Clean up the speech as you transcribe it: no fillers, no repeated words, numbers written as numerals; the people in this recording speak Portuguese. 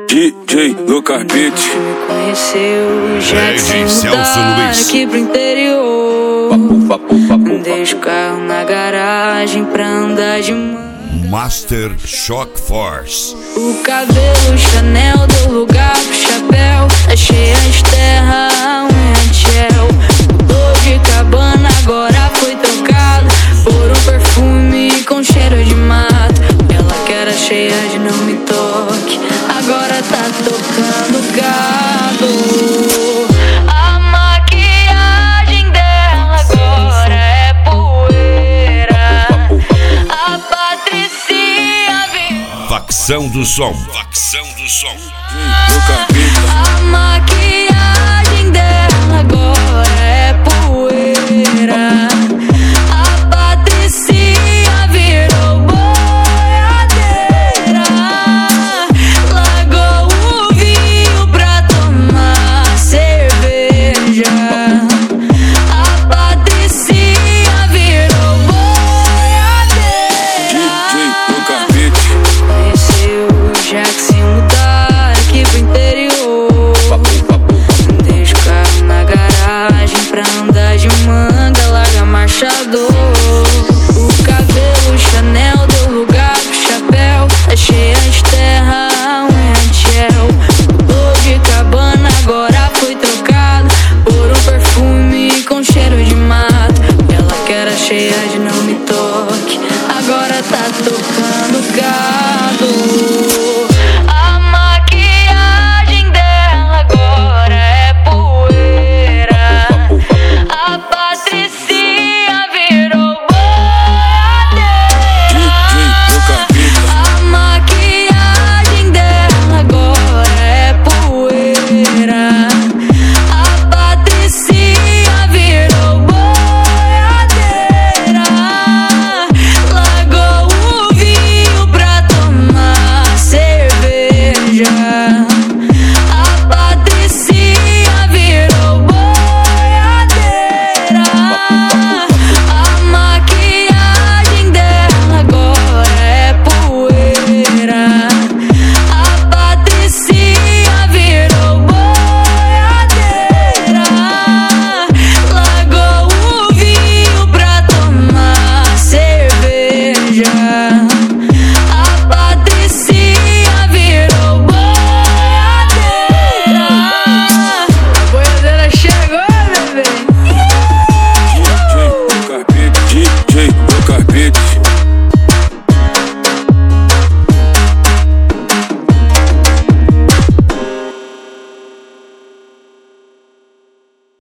DJ Lucas Beats. Me conheceu, já DJ te Celso mudar Luiz. aqui pro interior. Deixa o carro na garagem pra andar de mão. Master Shock Force. O cabelo Chanel do lugar pro chapéu. Tá cheia de terra, a unha de gel. Mudou de cabana, agora foi trocado por um perfume com cheiro de mato. Ela que era cheia de não me toque, agora tá tocando gado. A maquiagem dela agora é poeira. A Patricinha vem. Facção do Som. Facção do Som. Lucas Beats. A